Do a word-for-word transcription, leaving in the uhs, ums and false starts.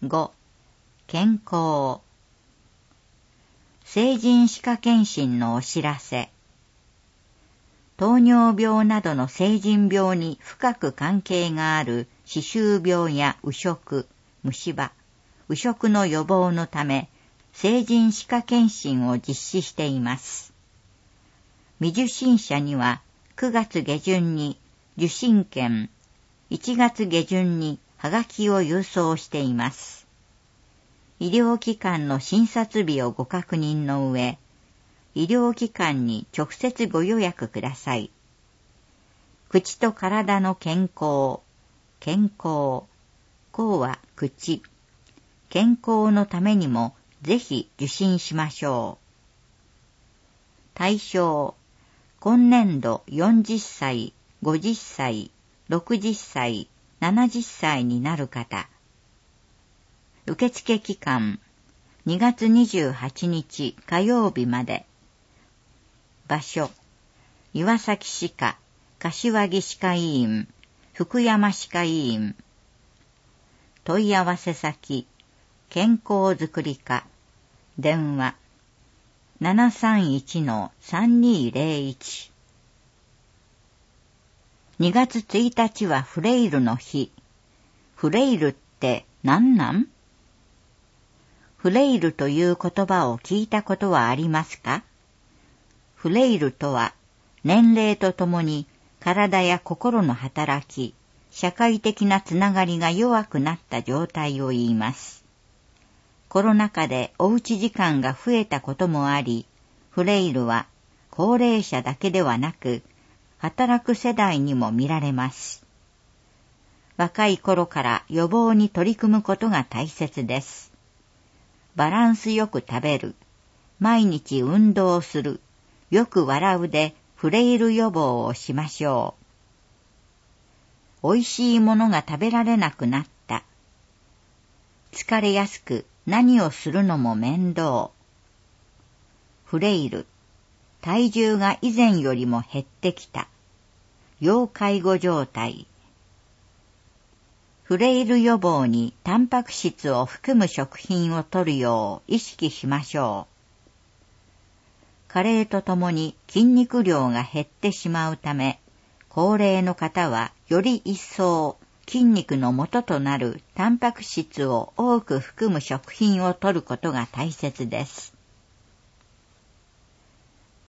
ご、健康。成人歯科検診のお知らせ。糖尿病などの成人病に深く関係がある歯周病や右食、虫歯、右食の予防のため、成人歯科検診を実施しています。未受診者にはくがつ下旬に受診券、いちがつ下旬にはがきを郵送しています。医療機関の診察日をご確認の上、医療機関に直接ご予約ください。口と体の健康、健康、口は口、健康のためにもぜひ受診しましょう。対象、今年度よんじゅっさい、ごじゅっさい、ろくじゅっさい、ななじゅっさいになる方。受付期間、にがつにじゅうはちにち火曜日まで。場所、岩崎歯科、柏木歯科医院、福山歯科医院。問い合わせ先、健康づくり課。電話、ななさんいちのさんにーぜろいち。にがつついたちはフレイルの日。フレイルって何なん？フレイルという言葉を聞いたことはありますか？フレイルとは、年齢とともに体や心の働き、社会的なつながりが弱くなった状態を言います。コロナ禍でおうち時間が増えたこともあり、フレイルは高齢者だけではなく、働く世代にも見られます。若い頃から予防に取り組むことが大切です。バランスよく食べる、毎日運動する、よく笑うでフレイル予防をしましょう。おいしいものが食べられなくなった。疲れやすく何をするのも面倒。フレイル、体重が以前よりも減ってきた。要介護状態。フレイル予防にタンパク質を含む食品を摂るよう意識しましょう。加齢とともに筋肉量が減ってしまうため、高齢の方はより一層筋肉の元となるタンパク質を多く含む食品を摂ることが大切です。